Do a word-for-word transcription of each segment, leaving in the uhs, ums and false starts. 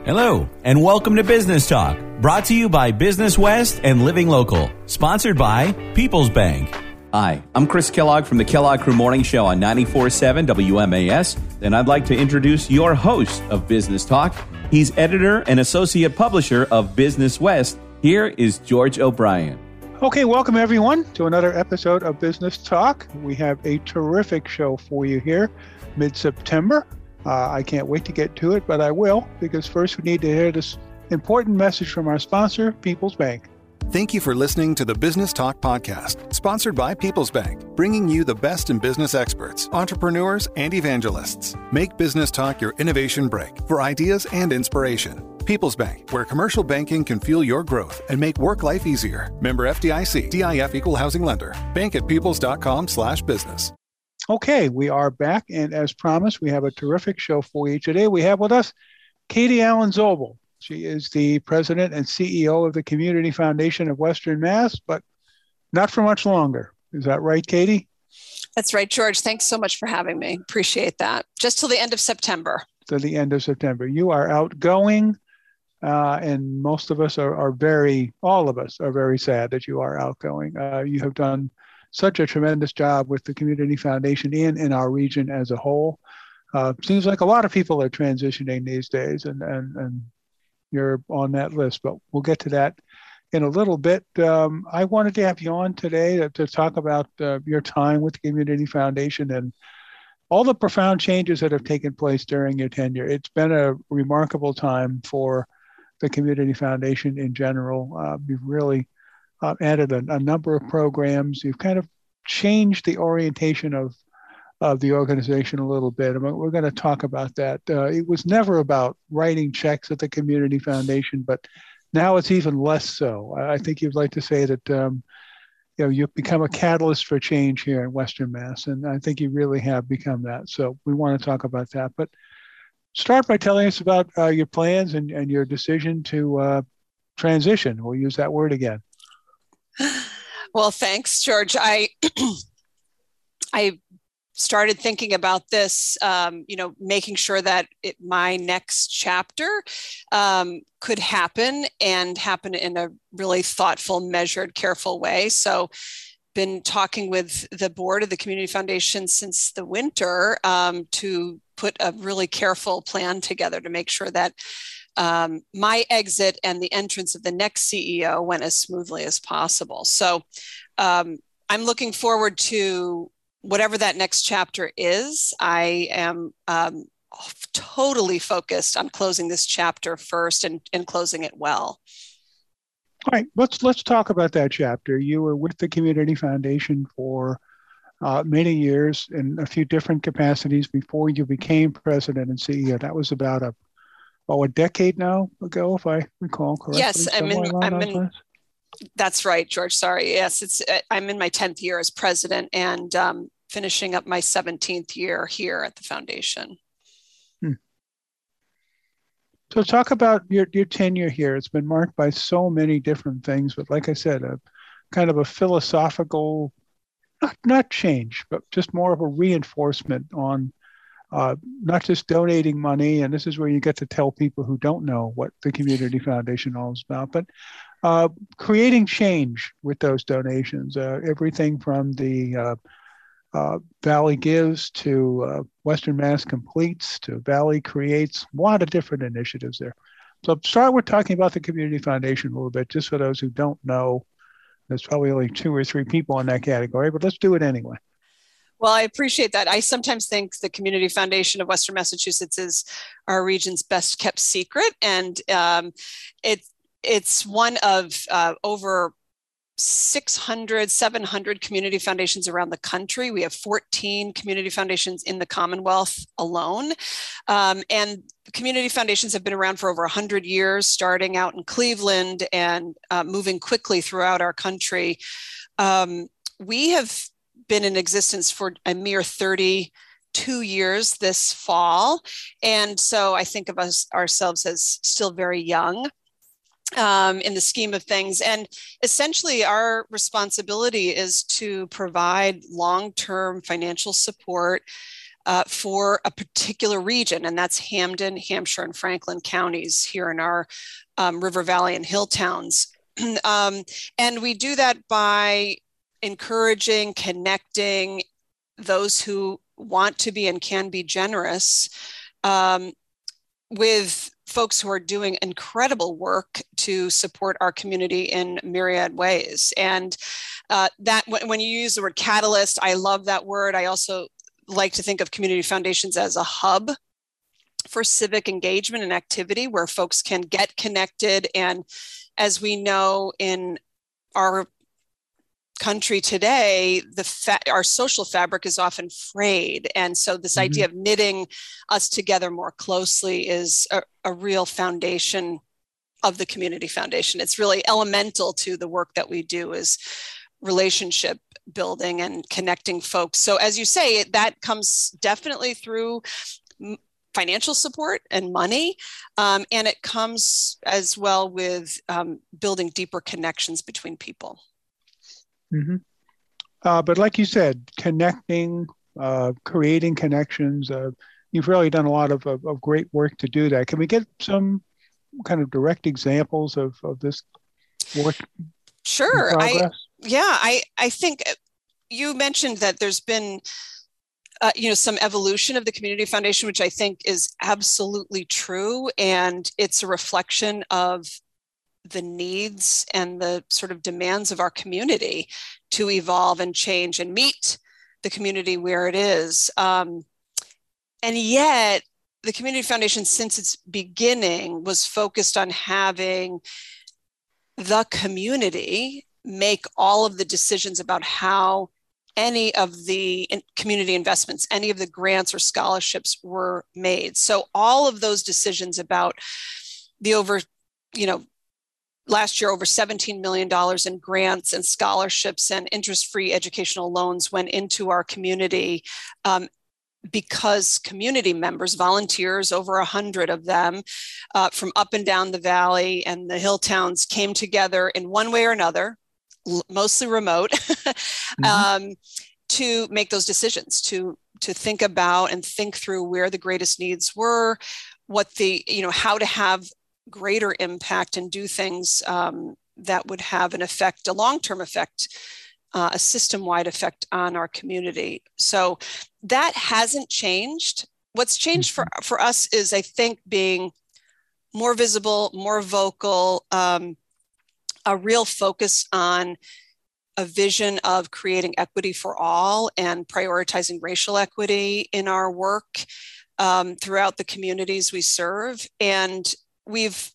Hello, and welcome to Business Talk, brought to you by Business West and Living Local, sponsored by People's Bank. Hi, I'm Chris Kellogg from the Kellogg Crew Morning Show on ninety-four point seven W M A S, and I'd like to introduce your host of Business Talk. He's editor and associate publisher of Business West. Here is George O'Brien. Okay, welcome everyone to another episode of Business Talk. We have a terrific show for you here, mid-September. Uh, I can't wait to get to it, but I will, because first we need to hear this important message from our sponsor, People's Bank. Thank you for listening to the Business Talk podcast, sponsored by People's Bank, bringing you the best in business experts, entrepreneurs, and evangelists. Make Business Talk your innovation break for ideas and inspiration. People's Bank, where commercial banking can fuel your growth and make work life easier. Member F D I C, D I F Equal Housing Lender. Bank at peoples.com slash business. Okay, we are back, and as promised, we have a terrific show for you today. We have with us Katie Allen Zobel. She is the president and C E O of the Community Foundation of Western Mass, but not for much longer. Is that right, Katie? That's right, George. Thanks so much for having me. Appreciate that. Just till the end of September. To the end of September. You are outgoing, uh, and most of us are, are very, all of us are very sad that you are outgoing. Uh, you have done such a tremendous job with the Community Foundation and in our region as a whole. Uh, seems like a lot of people are transitioning these days, and, and, and you're on that list, but we'll get to that in a little bit. Um, I wanted to have you on today to, to talk about uh, your time with the Community Foundation and all the profound changes that have taken place during your tenure. It's been a remarkable time for the Community Foundation in general. Uh, you've really uh, added a, a number of programs. You've kind of changed the orientation of of the organization a little bit. I mean, we're going to talk about that. Uh, it was never about writing checks at the Community Foundation, but now it's even less so. I think you'd like to say that um, you know, you've become a catalyst for change here in Western Mass, and I think you really have become that. So we want to talk about that. But start by telling us about uh, your plans and, and your decision to uh, transition. We'll use that word again. Well, thanks, George. I I started thinking about this, um, you know, making sure that it, my next chapter um, could happen and happen in a really thoughtful, measured, careful way. So been talking with the board of the Community Foundation since the winter um, to put a really careful plan together to make sure that um, my exit and the entrance of the next C E O went as smoothly as possible. So um, I'm looking forward to whatever that next chapter is. I am um, totally focused on closing this chapter first and, and closing it well. All right, let's let's talk about that chapter. You were with the Community Foundation for uh, many years in a few different capacities before you became president and C E O. That was about a oh, a decade now ago, if I recall correctly. Yes, I'm in. I'm in. That's right, George. Sorry. Yes, it's. I'm in my tenth year as president and um, finishing up my seventeenth year here at the foundation. Hmm. So talk about your, your tenure here. It's been marked by so many different things, but like I said, a kind of a philosophical, not, not change, but just more of a reinforcement on uh, not just donating money. And this is where you get to tell people who don't know what the Community Foundation is about, but Uh, creating change with those donations, uh, everything from the uh, uh, Valley Gives to uh, Western Mass Completes to Valley Creates, a lot of different initiatives there. So start with talking about the Community Foundation a little bit, just for those who don't know. There's probably only two or three people in that category, but let's do it anyway. Well, I appreciate that. I sometimes think the Community Foundation of Western Massachusetts is our region's best kept secret. And um, it's It's one of uh, over six hundred, seven hundred community foundations around the country. We have fourteen community foundations in the Commonwealth alone. Um, and community foundations have been around for over one hundred years, starting out in Cleveland and uh, moving quickly throughout our country. Um, we have been in existence for a mere thirty-two years this fall. And so I think of us ourselves as still very young. Um, in the scheme of things. And essentially our responsibility is to provide long-term financial support uh, for a particular region, and that's Hamden, Hampshire, and Franklin counties here in our um, River Valley and Hill towns. um, and we do that by encouraging, connecting those who want to be and can be generous um, with folks who are doing incredible work to support our community in myriad ways. And uh, that when you use the word catalyst, I love that word. I also like to think of community foundations as a hub for civic engagement and activity where folks can get connected. And as we know in our country today, the fa- our social fabric is often frayed. And so this mm-hmm. idea of knitting us together more closely is a, a real foundation of the Community Foundation. It's really elemental to the work that we do is relationship building and connecting folks. So as you say, that comes definitely through financial support and money. Um, and it comes as well with um, building deeper connections between people. Mm-hmm. Uh, but like you said, connecting, uh, creating connections, uh, you've really done a lot of, of, of great work to do that. Can we get some kind of direct examples of, of this work? Sure. I, yeah, I, I think you mentioned that there's been Uh, you know, some evolution of the Community Foundation, which I think is absolutely true. And it's a reflection of the needs and the sort of demands of our community to evolve and change and meet the community where it is. Um, and yet the Community Foundation, since its beginning, was focused on having the community make all of the decisions about how any of the community investments, any of the grants or scholarships were made. So all of those decisions about the over, you know, last year, over seventeen million dollars in grants and scholarships and interest-free educational loans went into our community um, because community members, volunteers, over a hundred of them uh, from up and down the valley and the hill towns came together in one way or another, mostly remote, mm-hmm. um, to make those decisions, to to think about and think through where the greatest needs were, what the, you know, how to have greater impact and do things um, that would have an effect, a long-term effect, uh, a system-wide effect on our community. So that hasn't changed. What's changed mm-hmm. for, for us is, I think, being more visible, more vocal, um, a real focus on a vision of creating equity for all and prioritizing racial equity in our work um, throughout the communities we serve. And we've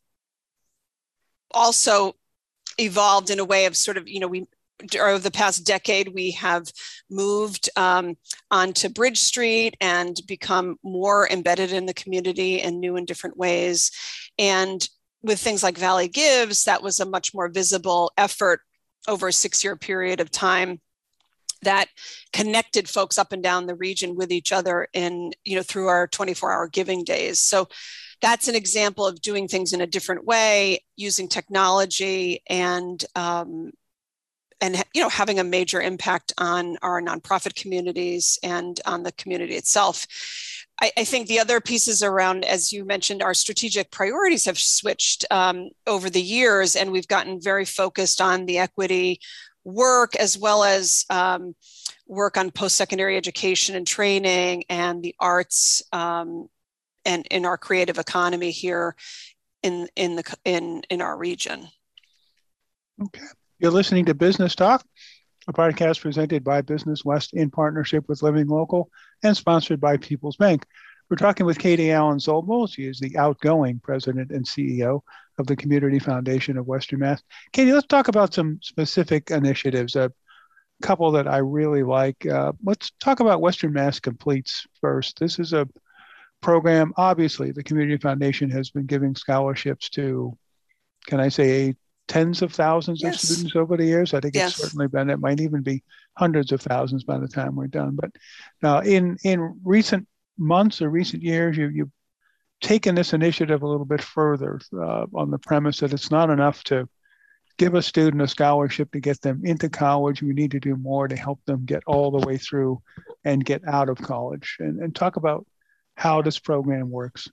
also evolved in a way of sort of, you know, we over the past decade, we have moved um, onto Bridge Street and become more embedded in the community in new and different ways. And with things like Valley Gives, that was a much more visible effort over a six-year period of time that connected folks up and down the region with each other in, you know, through our twenty-four hour giving days. So that's an example of doing things in a different way, using technology and, um, and you know, having a major impact on our nonprofit communities and on the community itself. I, I think the other pieces around, as you mentioned, our strategic priorities have switched um, over the years, and we've gotten very focused on the equity work as well as um, work on post-secondary education and training and the arts um, and in our creative economy here in in the in in our region. Okay, you're listening to Business Talk, a podcast presented by Business West in partnership with Living Local and sponsored by People's Bank. We're talking with Katie Allen Zobel. She is the outgoing president and C E O of the Community Foundation of Western Mass. Katie, let's talk about some specific initiatives, a couple that I really like. Uh, let's talk about Western Mass Completes first. This is a program, obviously, the Community Foundation has been giving scholarships to, can I say, tens of thousands yes. of students over the years. I think yes. it's certainly been, it might even be hundreds of thousands by the time we're done. But now in, in recent months or recent years, you, you've taken this initiative a little bit further uh, on the premise that it's not enough to give a student a scholarship to get them into college. We need to do more to help them get all the way through and get out of college, and, and talk about how this program works.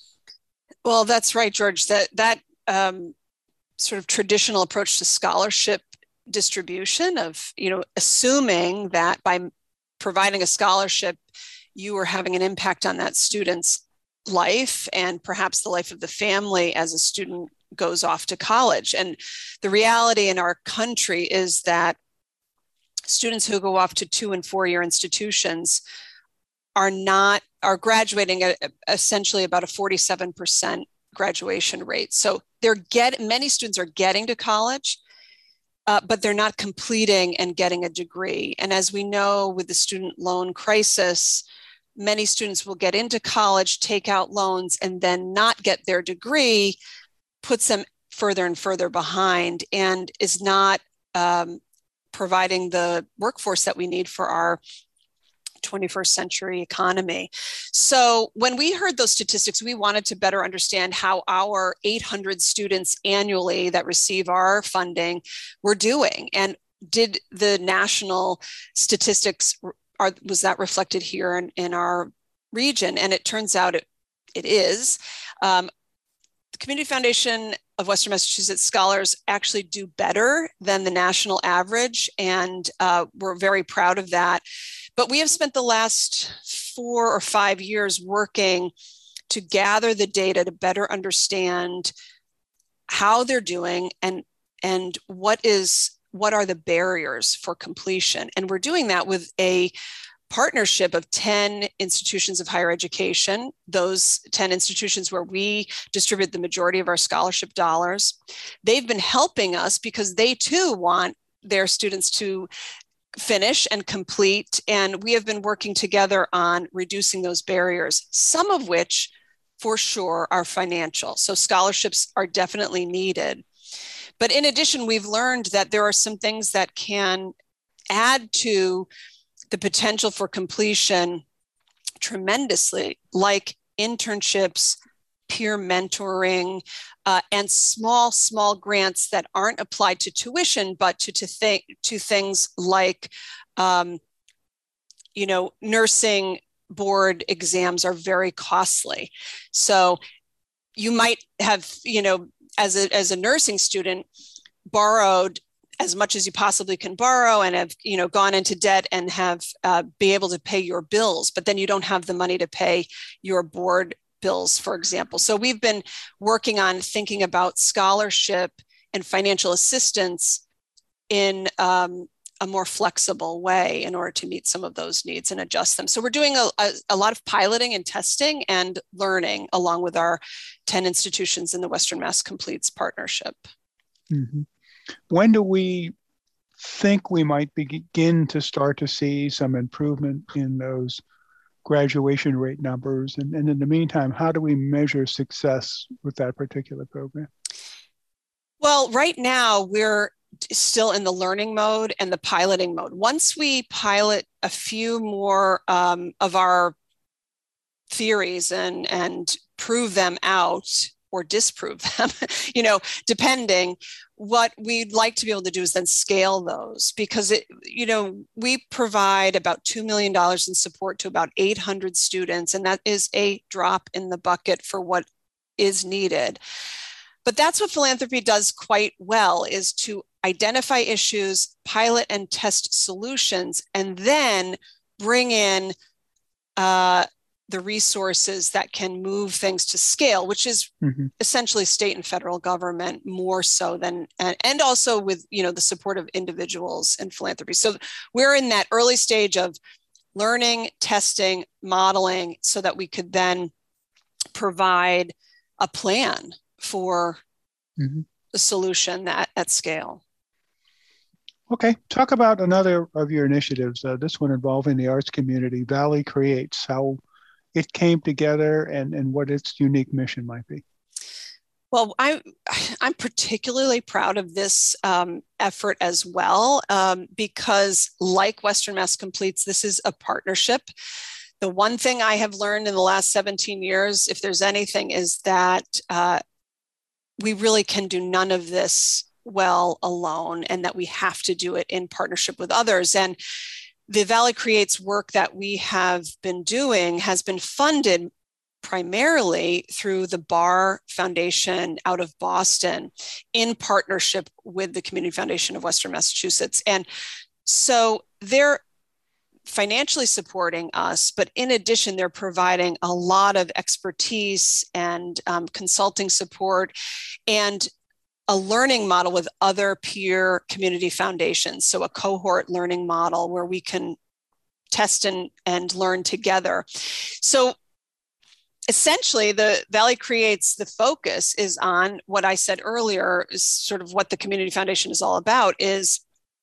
Well, that's right, George. That that um, sort of traditional approach to scholarship distribution of, you know, assuming that by providing a scholarship, you are having an impact on that student's life and perhaps the life of the family as a student goes off to college. And the reality in our country is that students who go off to two and four year institutions are not, are graduating at essentially about a forty-seven percent graduation rate. So they're get, many students are getting to college, uh, but they're not completing and getting a degree. And as we know with the student loan crisis, many students will get into college, take out loans, and then not get their degree, puts them further and further behind, and is not um, providing the workforce that we need for our twenty-first century economy. So when we heard those statistics, we wanted to better understand how our eight hundred students annually that receive our funding were doing. And did the national statistics, are, was that reflected here in, in our region? And it turns out it, it is. Um, the Community Foundation of Western Massachusetts scholars actually do better than the national average, and uh, we're very proud of that. But we have spent the last four or five years working to gather the data to better understand how they're doing and, and what is what are the barriers for completion. And we're doing that with a partnership of ten institutions of higher education, those ten institutions where we distribute the majority of our scholarship dollars. They've been helping us because they too want their students to finish and complete. And we have been working together on reducing those barriers, some of which for sure are financial. So scholarships are definitely needed. But in addition, we've learned that there are some things that can add to the potential for completion tremendously, like internships, peer mentoring, uh, and small, small grants that aren't applied to tuition, but to, to, th- to things like, um, you know, nursing board exams are very costly. So you might have, you know, as a, as a nursing student, borrowed as much as you possibly can borrow and have, you know, gone into debt and have uh, be able to pay your bills, but then you don't have the money to pay your board bills, for example. So we've been working on thinking about scholarship and financial assistance in um, a more flexible way in order to meet some of those needs and adjust them. So we're doing a, a, a lot of piloting and testing and learning along with our ten institutions in the Western Mass Completes partnership. Mm-hmm. When do we think we might begin to start to see some improvement in those graduation rate numbers? And, and in the meantime, how do we measure success with that particular program? Well, right now we're still in the learning mode and the piloting mode. Once we pilot a few more um, of our theories and, and prove them out or disprove them, you know, depending, what we'd like to be able to do is then scale those, because it, you know, we provide about two million dollars in support to about eight hundred students, and that is a drop in the bucket for what is needed. But that's what philanthropy does quite well, is to identify issues, pilot and test solutions, and then bring in uh, the resources that can move things to scale, which is mm-hmm. essentially state and federal government more so than, and, and also with, you know, the support of individuals and philanthropy. So we're in that early stage of learning, testing, modeling, so that we could then provide a plan for mm-hmm. the solution that at scale. Okay, talk about another of your initiatives, uh, this one involving the arts community, Valley Creates, how it came together and, and what its unique mission might be. Well, I, I'm particularly proud of this um, effort as well, um, because like Western Mass Completes, this is a partnership. The one thing I have learned in the last seventeen years, if there's anything, is that uh, we really can do none of this well alone, and that we have to do it in partnership with others. And the Valley Creates work that we have been doing has been funded primarily through the Barr Foundation out of Boston in partnership with the Community Foundation of Western Massachusetts. And so they're financially supporting us, but in addition, they're providing a lot of expertise and um, consulting support and a learning model with other peer community foundations. So a cohort learning model where we can test and, and learn together. So essentially, the Valley Creates, the focus is on what I said earlier, is sort of what the Community Foundation is all about, is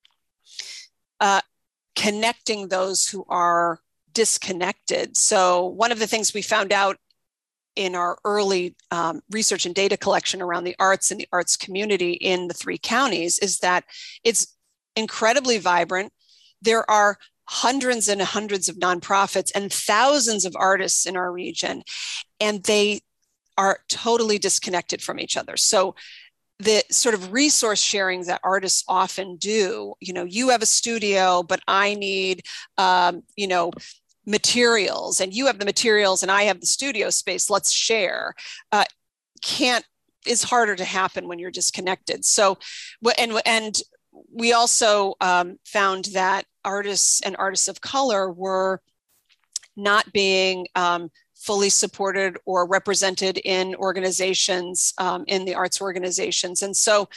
uh, connecting those who are disconnected. So one of the things we found out in our early um, research and data collection around the arts and the arts community in the three counties is that it's incredibly vibrant. There are hundreds and hundreds of nonprofits and thousands of artists in our region, and they are totally disconnected from each other. So the sort of resource sharing that artists often do, you know, you have a studio, but I need, um, you know, materials, and you have the materials and I have the studio space, let's share, uh, can't, is harder to happen when you're disconnected. So, and, and we also um, found that artists and artists of color were not being um, fully supported or represented in organizations, um, in the arts organizations. And so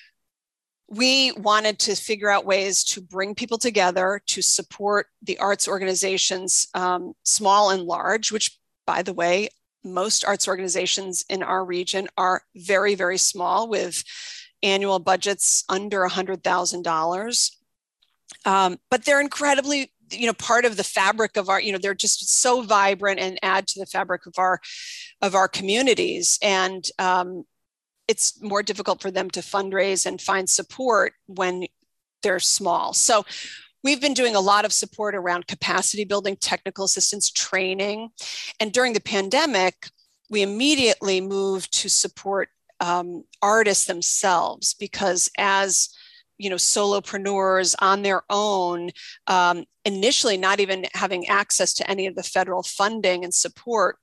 we wanted to figure out ways to bring people together to support the arts organizations, um, small and large, which, by the way, most arts organizations in our region are very, very small, with annual budgets under one hundred thousand dollars. Um, but they're incredibly, you know, part of the fabric of our, you know, they're just so vibrant and add to the fabric of our, of our communities. And um, it's more difficult for them to fundraise and find support when they're small. So we've been doing a lot of support around capacity building, technical assistance training. And during the pandemic, we immediately moved to support um, artists themselves, because as you know, solopreneurs on their own, um, initially not even having access to any of the federal funding and support,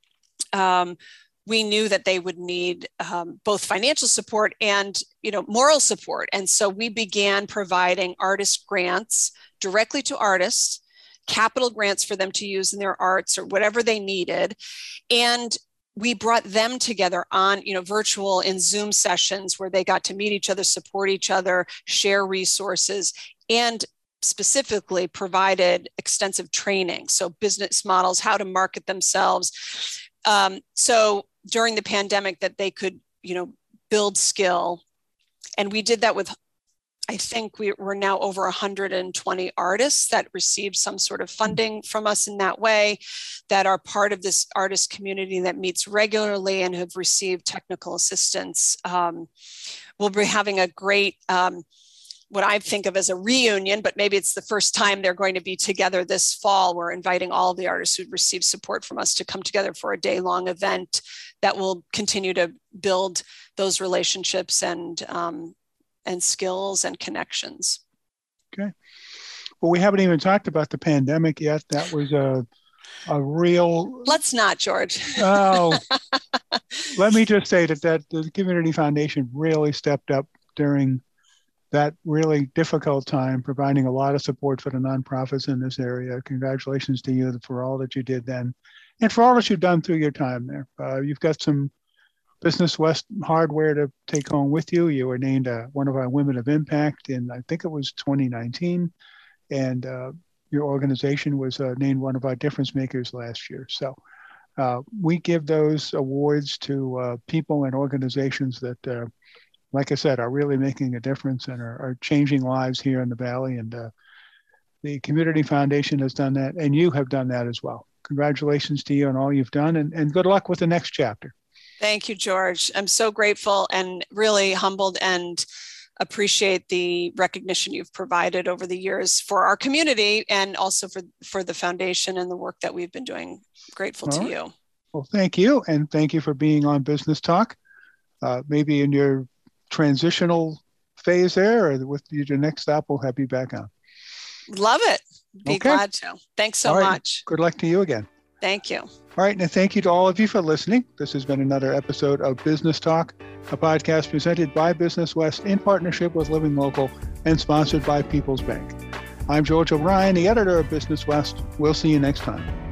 um, we knew that they would need um, both financial support and, you know, moral support. And so we began providing artist grants directly to artists, capital grants for them to use in their arts or whatever they needed. And we brought them together on, you know, virtual and Zoom sessions where they got to meet each other, support each other, share resources, and specifically provided extensive training. So business models, how to market themselves. Um, so during the pandemic that they could, you know, build skill. And we did that with, I think we were now over one hundred twenty artists that received some sort of funding from us in that way, that are part of this artist community that meets regularly and have received technical assistance. Um, we'll be having a great, um, what I think of as a reunion, but maybe it's the first time they're going to be together this fall. We're inviting all of the artists who've received support from us to come together for a day-long event that will continue to build those relationships and um, and skills and connections. Okay. Well, we haven't even talked about the pandemic yet. That was a a real... Let's not, George. Oh, let me just say that, that the Community Foundation really stepped up during that really difficult time, providing a lot of support for the nonprofits in this area. Congratulations to you for all that you did then, and for all that you've done through your time there. Uh, you've got some Business West hardware to take home with you. You were named uh, one of our Women of Impact in, I think it was twenty nineteen, and uh, your organization was uh, named one of our difference makers last year. So uh, we give those awards to uh, people and organizations that, uh, like I said, are really making a difference and are, are changing lives here in the Valley. And uh, the Community Foundation has done that, and you have done that as well. Congratulations to you on all you've done, and, and good luck with the next chapter. Thank you, George. I'm so grateful and really humbled and appreciate the recognition you've provided over the years for our community and also for, for the foundation and the work that we've been doing. Grateful all to right. you. Well, thank you. And thank you for being on Business Talk. Uh, maybe in your transitional phase there, or with your next stop, we'll have you back on. Love it. Be Okay. glad to. Thanks so All right. much. Good luck to you again. Thank you. All right. And thank you to all of you for listening. This has been another episode of Business Talk, a podcast presented by Business West in partnership with Living Local and sponsored by People's Bank. I'm George O'Brien, the editor of Business West. We'll see you next time.